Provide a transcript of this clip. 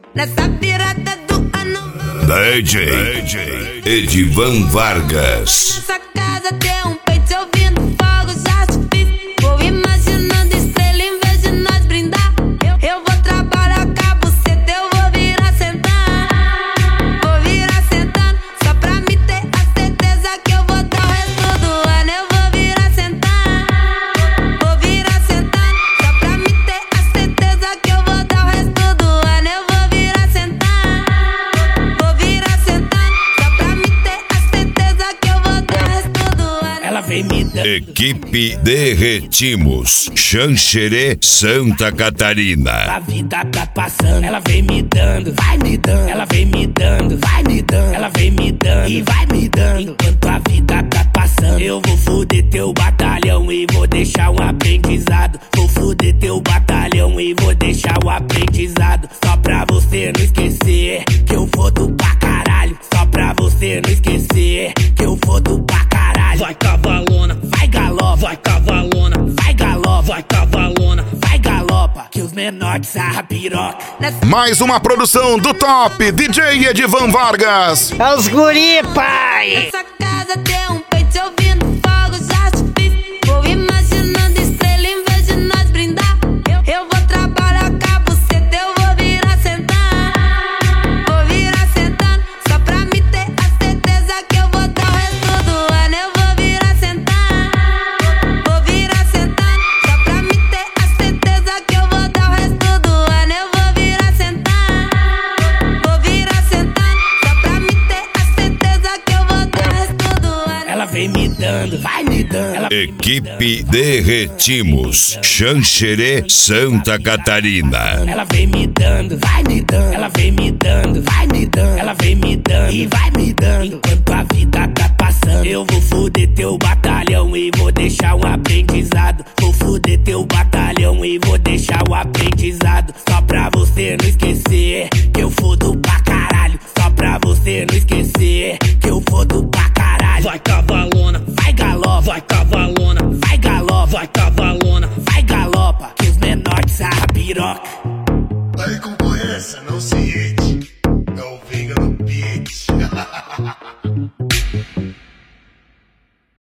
nessa virada do ano. DJ Edivan Vargas. Nessa casa tem um peito ouvindo fogo, já sufiz. Vou imaginando estrela em vez de nós brindar. Eu vou trabalhar com a buceta, eu vou virar sentando. Vou virar sentando, só pra me ter a certeza que eu vou dar o resto do ano. Eu vou virar sentando, vou virar sentando, só pra me ter a certeza que eu vou dar o resto do ano. Eu vou virar sentando, vou virar sentando, só pra me ter a certeza que eu vou dar o resto do ano. Ela vem me dando. Equipe Derretimos, Xanxerê, Santa Catarina. A vida tá passando, ela vem me dando, vai me dando. Ela vem me dando, vai me dando. Ela vem me dando e vai me dando. Enquanto a vida tá passando, eu vou foder teu batalhão e vou deixar um aprendizado. Vou foder teu batalhão e vou deixar um aprendizado. Só pra você não esquecer que eu fodo pra caralho. Só pra você não esquecer que eu fodo pra caralho. Vai cavalona, vai galopa, vai cavalona, vai galopa, vai cavalona, vai galopa, que os menores sarra piroca. Mais uma produção do top DJ Edivan Vargas. É os guri, pai! Nessa casa tem um peito ouvindo fogo, já sufiz. Vou imaginando estrela em vez de nós brindar. Eu vou trabalhar com a buceta, eu vou virar sentando. Vou virar sentando, só pra me ter a certeza que eu vou dar o resto do ano. Eu vou virar sentando, vou virar sentando, só pra me ter a certeza que eu vou dar o resto do ano. Eu vou virar sentando, vou virar sentando, só pra me ter a certeza que eu vou dar o resto do ano. Ela vem me dando, vai me dando. Ela Equipe Derretimos, Xanxerê, Santa Catarina. Ela vem me dando, vai me dando. Ela vem me dando, vai me dando. Ela vem me dando e vai me dando. Enquanto a vida tá passando, eu vou foder teu batalhão e vou deixar um aprendizado. Vou foder teu batalhão e vou deixar um aprendizado. Só pra você não esquecer que eu fodo pra caralho. Só pra você não esquecer que eu fodo pra caralho. Vai cavalona, vai galopa, vai cavalona, vai galopa, vai cavalona, vai galopa, que os menores sarra piroca. Aí concorrência não se irrita.